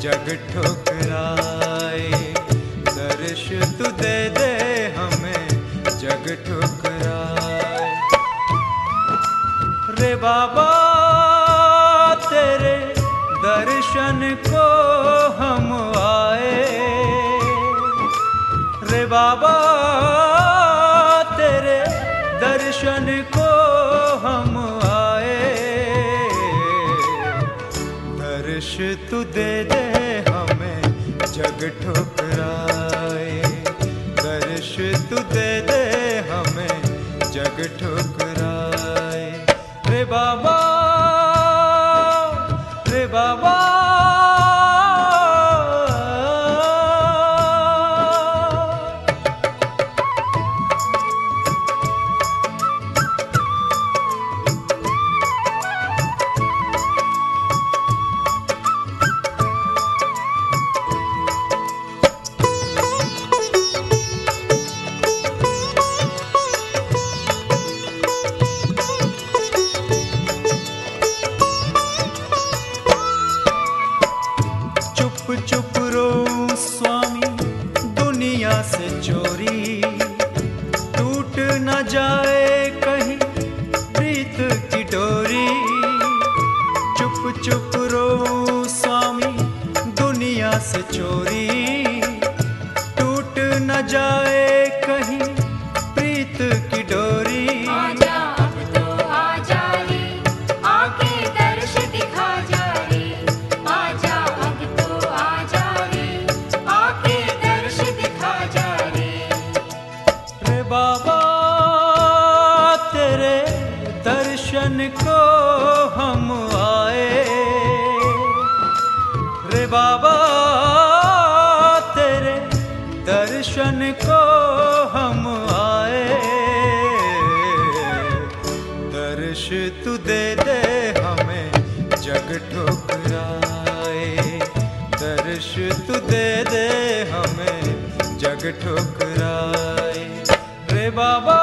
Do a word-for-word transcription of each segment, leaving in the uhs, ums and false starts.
जग ठुकराए। दर्श तू दे दे हमें जग ठुकराए। रे बाबा तेरे दर्शन को हम आए। रे बाबा तेरे दर्शन को हम आए। दर्श तू दे दे हमें जग ठुकराए। दर्श तू दे दे हमें जग ठुकराए। रे बाबा रे बाबा चुप रो स्वामी दुनिया से चोरी। टूट न जाए कहीं प्रीत की डोरी। चुप चुप रो स्वामी दुनिया से चोरी। टूट न जाए कहीं प्रीत की डोरी। आजा अब तो आजा रे, आके दर्श दिखा जा रे। आजा अब तो आजा रे, आके दर्श दिखा जा रे। रे बाबा तेरे दर्शन को हम आए। रे बाबा तेरे दर्शन को हम आए। दर्श तू दे दे हमें जग ठुकराए। दर्श तू दे दे हमें जग ठुकराए। रे बाबा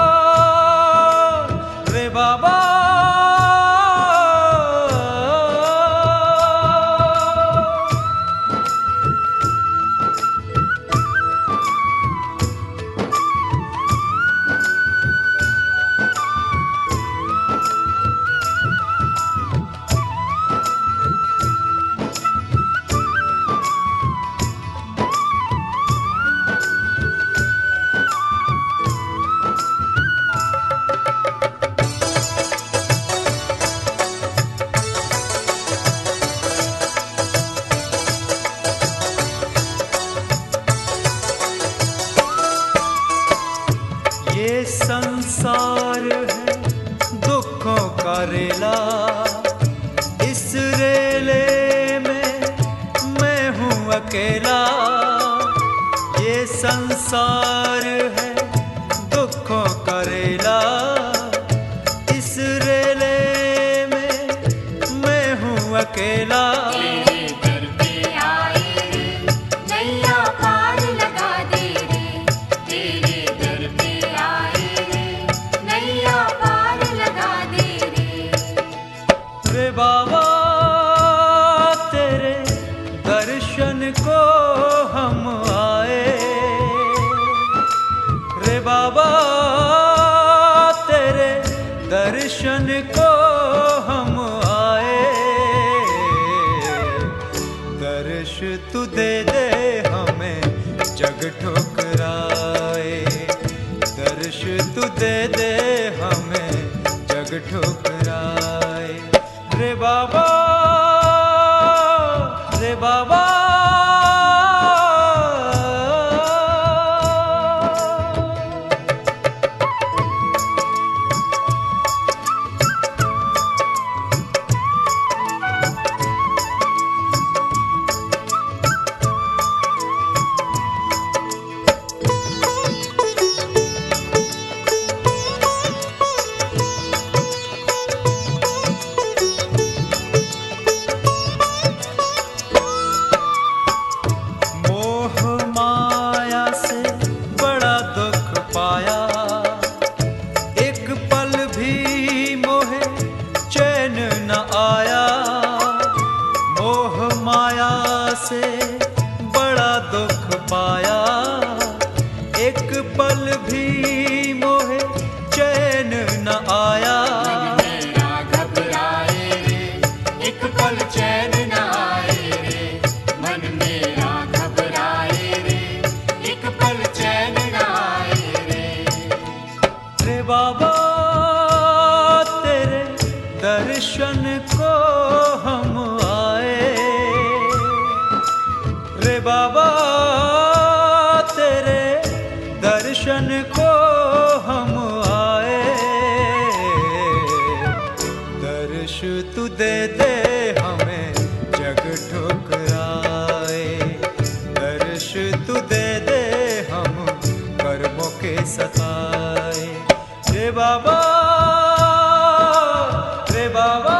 रे बाबा ये संसार है दुखों का रेला। इस रेले में मैं हूँ अकेला। ये संसार है दुखों का रेला। इस रेले में मैं हूँ अकेला। तेरे दर पे आए रे, नैया पार लगा दे रे। तेरे दर पे आए रे, नैया पार लगा दे रे। रे बाबा तेरे दर्शन को हम आए। रे बाबा तेरे दर्शन को हम आए। दर्श तू दे दे हमें जग ठुकराए। दर्श तू दे दे हमें जग ठुकराए। रे बाबा रे बाबा से बड़ा दुख पाया, एक पल भी मोहे चैन न आया। मेरा घबराए रे, एक पल चैन न आए रे, मन मेरा घबराए रे, एक पल चैन न आए रे। रे बाबा तेरे दर्शन को हम आए, रे बाबा तेरे दर्शन को हम आए। दर्श तू दे दे हमें जग ठुकराए, दर्श तू दे दे हम कर्मों के सताए। रे बाबा रे बाबा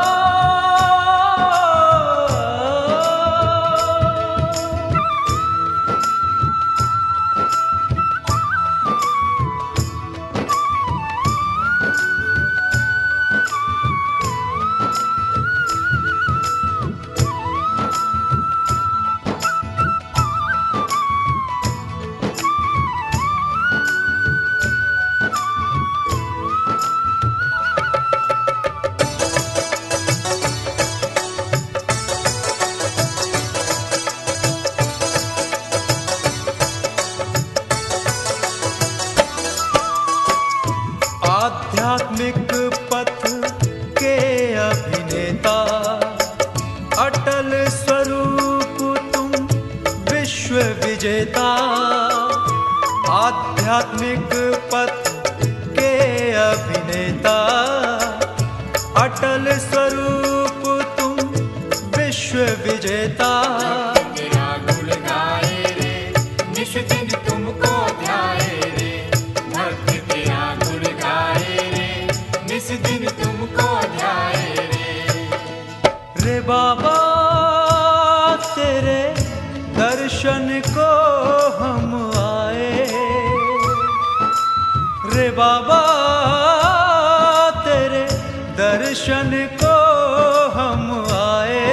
आध्यात्मिक पथ के अभिनेता, अटल स्वरूप तुम विश्व विजेता। आध्यात्मिक पथ के अभिनेता, अटल स्वरूप तुम विश्व विजेता। तेरा गुण गाए रे, निश दिन तुमको ध्याए रे, भक्त तेरा गुण गाए रे, निश दिन तुमको ध्याए रे। रे बाबा तेरे दर्शन को हम आए, रे बाबा तेरे दर्शन को हम आए।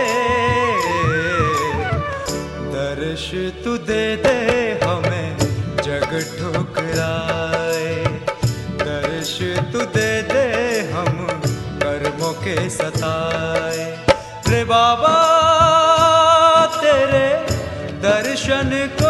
दर्श तू दे दे हमें जग ठुकराए, दर्श तू दे दे हम कर्मों के सताए। रे बाबा तेरे दर्शन को